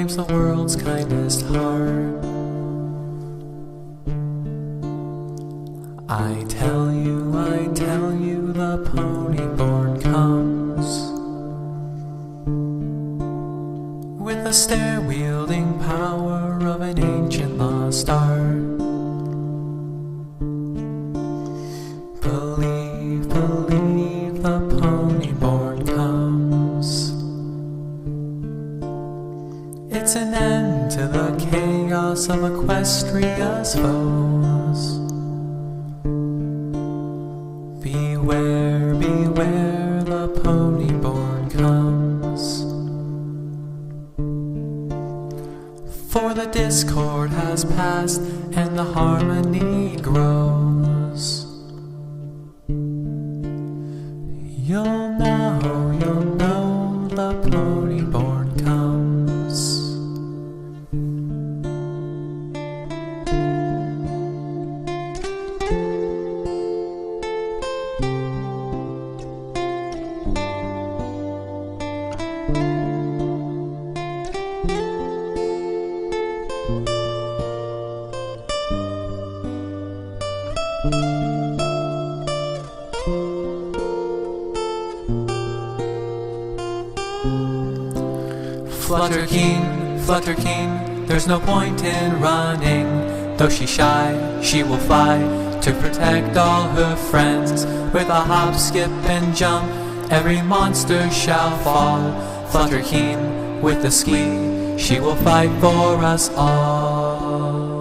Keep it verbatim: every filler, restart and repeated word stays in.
warms the world's kindest heart. I tell you, I tell you, the pony-born comes with the stair-wielding power of an ancient lost art. Believe, believe, the pony-born comes. It's an end to the chaos of Equestria's foes. Beware, beware, the pony-born comes. For the discord has passed and the harmony grows. You'll know, you'll know, the pony-born comes. Flutter Keen, Flutter Keen, there's no point in running. Though she's shy, she will fly to protect all her friends. With a hop, skip, and jump, every monster shall fall. Flutter Keen, with the ski, she will fight for us all.